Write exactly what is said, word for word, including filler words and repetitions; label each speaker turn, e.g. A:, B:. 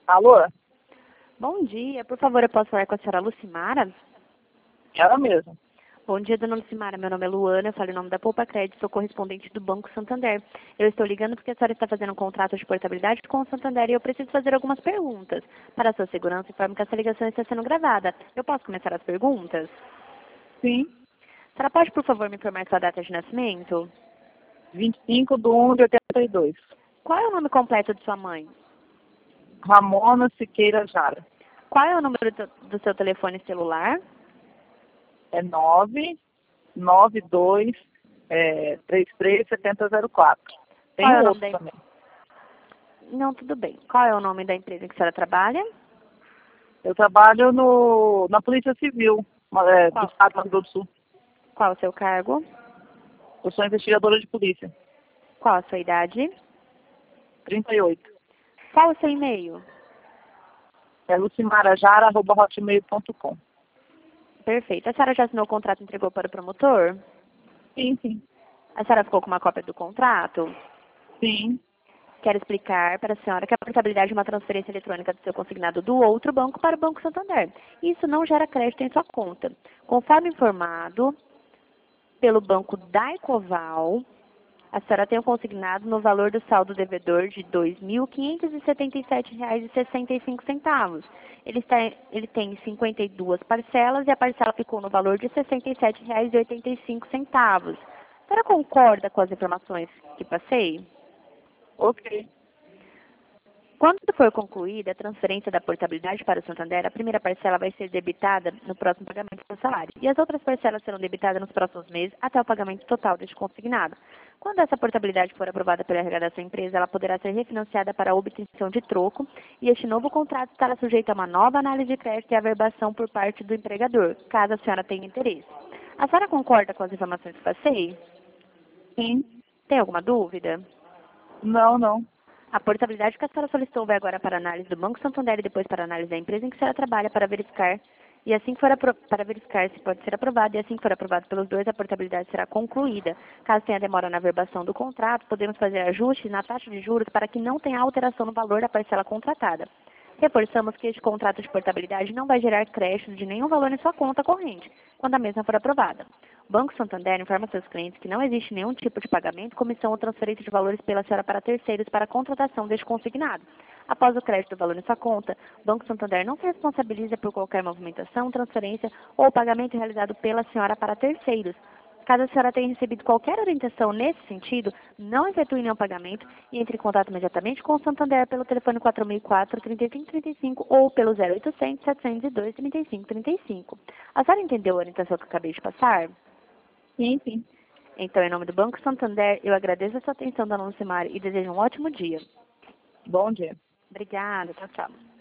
A: Alô?
B: Bom dia, por favor, eu posso falar com a senhora Lucimara?
A: Ela mesma.
B: Bom dia, dona Lucimara, meu nome é Luana, eu falo em nome da Poupa Crédito, sou correspondente do Banco Santander. Eu estou ligando porque a senhora está fazendo um contrato de portabilidade com o Santander e eu preciso fazer algumas perguntas. Para a sua segurança, informo que essa ligação está sendo gravada. Eu posso começar as perguntas?
A: Sim.
B: A senhora pode, por favor, me informar sua data de nascimento?
A: vinte e cinco de um de oitenta e dois.
B: Qual é o nome completo de sua mãe?
A: Ramona Siqueira Jara.
B: Qual é o número do, do seu telefone celular?
A: É nove nove dois é, três três sete zero zero quatro. Tem
B: Qual é o nome
A: outro
B: da...
A: também.
B: Não, tudo bem. Qual é o nome da empresa que a senhora trabalha?
A: Eu trabalho no, na Polícia Civil é, do
B: Qual?
A: Estado do Mato Grosso do Sul.
B: Qual o seu cargo?
A: Eu sou investigadora de polícia.
B: Qual a sua idade?
A: trinta e oito.
B: Qual o seu e-mail?
A: É lucimarajara arroba hotmail ponto com.
B: Perfeito. A senhora já assinou o contrato e entregou para o promotor?
A: Sim, sim.
B: A senhora ficou com uma cópia do contrato?
A: Sim.
B: Quero explicar para a senhora que a portabilidade é uma transferência eletrônica do seu consignado do outro banco para o Banco Santander. Isso não gera crédito em sua conta. Conforme informado pelo banco Daicoval, a senhora tem o consignado no valor do saldo devedor de dois mil quinhentos e setenta e sete reais e sessenta e cinco centavos. Ele, está, ele tem cinquenta e duas parcelas e a parcela ficou no valor de sessenta e sete reais e oitenta e cinco centavos. A senhora concorda com as informações que passei?
A: Ok.
B: Quando for concluída a transferência da portabilidade para o Santander, a primeira parcela vai ser debitada no próximo pagamento do salário e as outras parcelas serão debitadas nos próximos meses até o pagamento total deste consignado. Quando essa portabilidade for aprovada pela R H da sua empresa, ela poderá ser refinanciada para a obtenção de troco e este novo contrato estará sujeito a uma nova análise de crédito e averbação por parte do empregador, caso a senhora tenha interesse. A senhora concorda com as informações que passei?
A: Sim.
B: Tem alguma dúvida?
A: Não, não.
B: A portabilidade que a senhora solicitou vai agora para a análise do Banco Santander e depois para a análise da empresa em que a senhora trabalha para verificar e assim que for apro- para verificar se pode ser aprovado e assim que for aprovado pelos dois, a portabilidade será concluída. Caso tenha demora na verbação do contrato, podemos fazer ajustes na taxa de juros para que não tenha alteração no valor da parcela contratada. Reforçamos que este contrato de portabilidade não vai gerar crédito de nenhum valor em sua conta corrente, quando a mesma for aprovada. O Banco Santander informa seus clientes que não existe nenhum tipo de pagamento, comissão ou transferência de valores pela senhora para terceiros para a contratação deste consignado. Após o crédito do valor em sua conta, o Banco Santander não se responsabiliza por qualquer movimentação, transferência ou pagamento realizado pela senhora para terceiros. Caso a senhora tenha recebido qualquer orientação nesse sentido, não efetue nenhum pagamento e entre em contato imediatamente com o Santander pelo telefone quatro mil e quatro, trinta e cinco trinta e cinco ou pelo zero oitocentos, setecentos e dois, trinta e cinco trinta e cinco. A senhora entendeu a orientação que eu acabei de passar?
A: Sim, sim.
B: Então, em nome do Banco Santander, eu agradeço a sua atenção, dona Lucimara, e desejo um ótimo dia.
A: Bom dia.
B: Obrigada, tchau, tchau.